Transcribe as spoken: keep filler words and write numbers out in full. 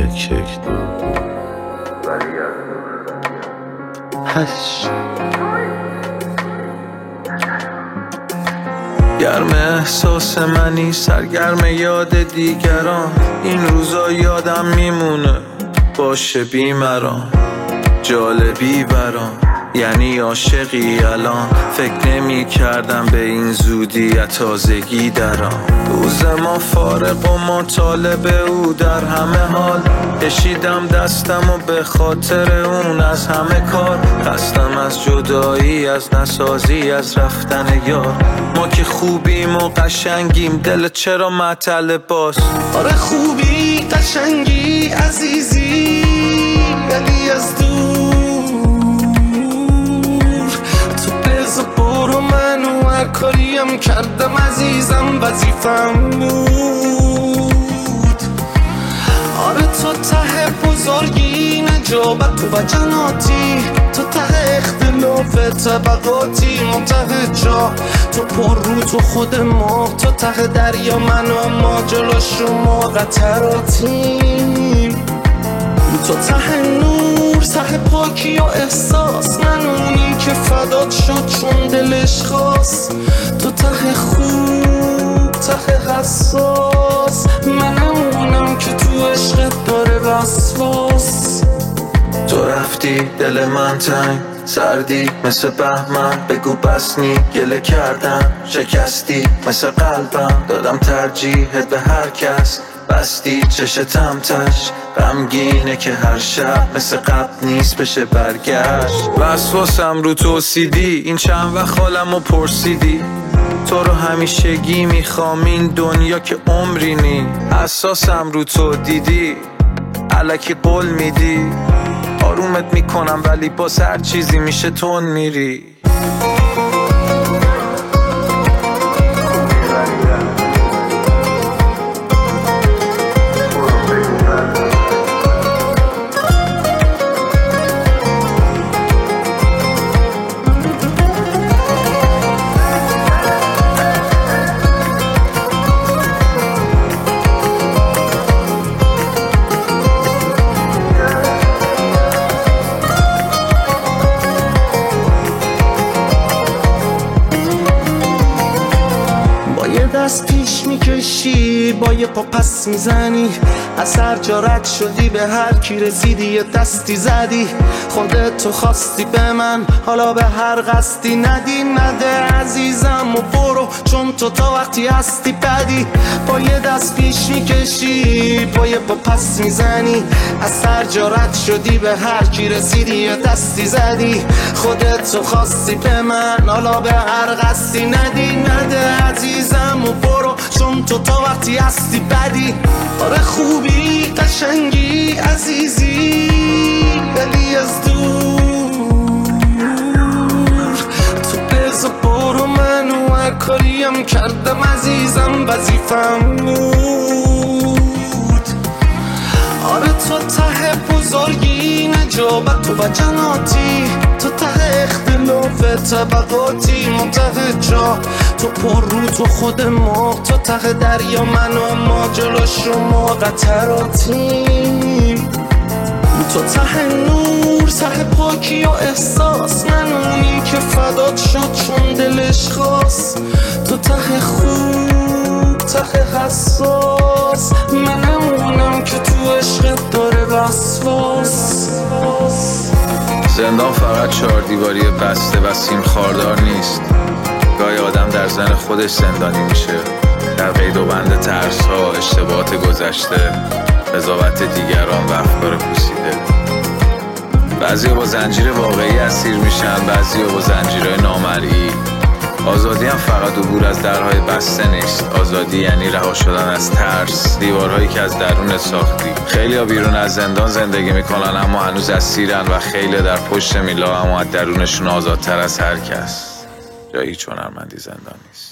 یک یک دو هشت. گرم احساس منی، سرگرم یاد دیگران. این روزا یادم میمونه باشه بیمران، جالبی برام یعنی عاشقی الان. فکر نمی کردم به این زودی تازگی درام. روز ما فارغ و ما طالب او در همه حال. کشیدم دستم و به خاطر اون از همه کار. خستم از جدایی، از نسازی، از رفتن یار. ما که خوبیم و قشنگیم، دل چرا معطل باز؟ آره خوبی قشنگی عزیزی، ولی از دور تو بزا برو. منو هر کاریم کردم عزیزم وظیفم بود. آره تو ته بزرگی نجابت و جناتی، تو ته اختلاف طبقاتی، ما ته جا تو پر رو تو خود ما، تو ته دریا من و ما جلو شما قطراتیم. تو ته نور، ته پاکی و احساس، من اونی که فدات شد چون دلش خواست. تو ته خوب، ته حساس، منم اونم که تو عشقت داره وسواس. تو رفتی دل من تنگ، سردی مثل بهمن. بگو بس نی گله کردم، شکستی مثل قلبم. دادم ترجیحت به هر کس، بستی چشتم تش. غمگینه که هر شب مثل قبل نیست بشه برگشت. وسواسم رو تو سیدی، این چند وقت حالمو پرسیدی. تو رو همیشگی میخوام این دنیا که عمری نی. حساسم رو تو دیدی، الکی قول میدی. آرومت میکنم ولی باز هر چیزی میشه تون میری. دست پیش میکشی، با یه پا پس میزنی. از هر جا رد شدی به هر کی رسیدی یه دستی زدی. خودت تو خواستی به من، حالا به هر قصدی ندی. نده عزیزم و برو، چون تو تا وقتی هستی بدی. با یه دست پیش میکشی، با یه پا پس میزنی. از هر جا رد شدی به هر کی رسیدی یه دستی زدی. خودت تو خواستی به من، حالا به هر قصدی ندی. نده عزیزم و برو، چون تو تا وقتی هستی بدی. آره خوبی قشنگی عزیزی، ولی از دور تو بزا برو. منو هر کاریم کردم عزیزم وظیفم بود. آره تو ته بزرگی نجابت و جناتی، تو ته اختلاف طبقاتی، ما ته جا تو پر رو تو خود ما، تو ته دریا من و ما جلو شما قطراتیم. تو ته نور، ته پاکی و احساس، من اونی که فدات شد چون دلش خواست. تو ته خوب، ته حساس، منم اونم که تو عشقت داره وسواس. زندان فقط چهار دیواری بسته و سیم خاردار نیست. گاهی آدم در ذهن خودش زندانی میشه، در قید و بند ترس ها، اشتباهات گذشته، قضاوت دیگران و افکار پوسیده. بعضی با زنجیر واقعی اسیر میشن، بعضی با زنجیرهای نامرئی. آزادی هم فقط عبور از درهای بسته نیست. آزادی یعنی رها شدن از ترس، دیوارهایی که از درون ساختی. خیلی ها بیرون از زندان زندگی میکنن اما هنوز اسیرن، و خیلی در پشت میلا اما از درونشون آزادتر از هر کس. جایی چون هنرمندی زندان نیست.